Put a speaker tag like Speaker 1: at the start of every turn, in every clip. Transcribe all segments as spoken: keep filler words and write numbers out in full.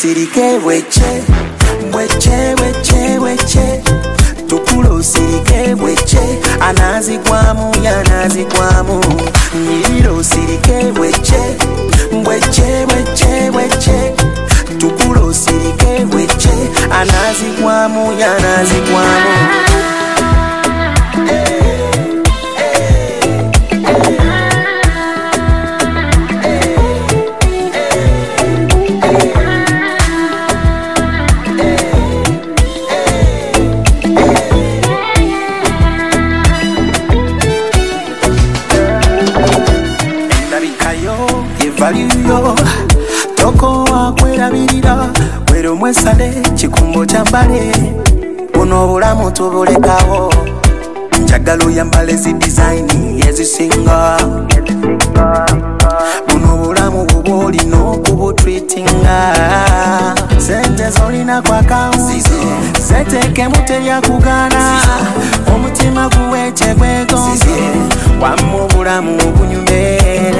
Speaker 1: sirike weche, weche, weche, weche. Tukulo sirike weche, anazi kwamu ya nazi kwamu. Nyiro sirike weche, weche, weche, weche. Tukulo sirike weche, anazi kwamu ya nazi kwamu. Value toko akwera birira wero mwesale chikumbo chambale uno bulamu tubulekawo njagalo yambale zi design yezisinga uno bulamu buboli no kubo treatinga sente zolina kwa kaunzi seteke mutelya kugana omutima kuweche kwegonzi wamu bulamu obunyumera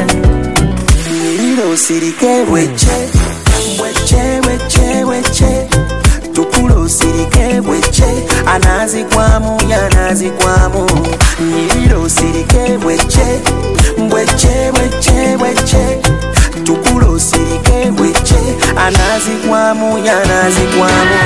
Speaker 1: sirike weche, weche, weche, weche. Tukulo sirike weche, anazi kwamu ya nazi kwamu. Nyiro sirike weche, weche, weche, weche. Tukulo sirike weche, anazi kwamu ya nazi kwamu.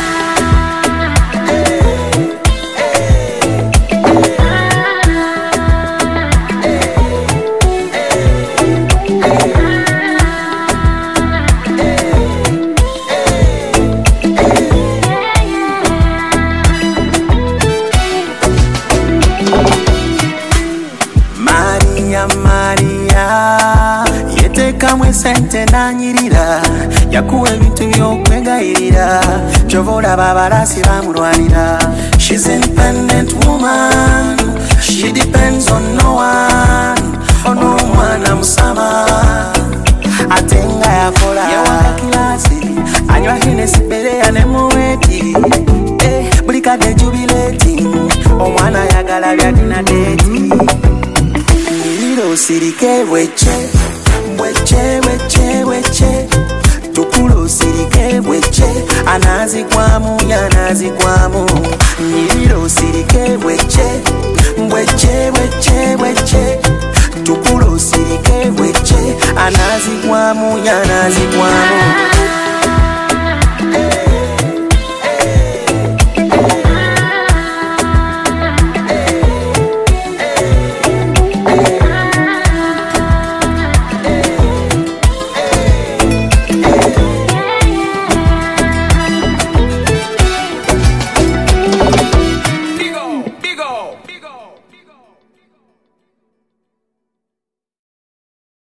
Speaker 1: Maria yetekamwe sente nanyirira yakuwa ebintu byokwegayirira chovola babalasi bamulwanira. She's an independent woman, she depends on no one, ono mwana musama atenga yakola yawaka kilasi anywa Hennessy bere ya nemuweti eh, bulikade jubileti omwana yagala bya dina deti. Sirike weche, weche, weche, weche. Tukulo sirike weche, anazi kwamu ya nazi kwamu. Nyiro sirike weche, weche, weche, weche. Tukulo sirike weche, anazi kwamu ya nazi kwamu.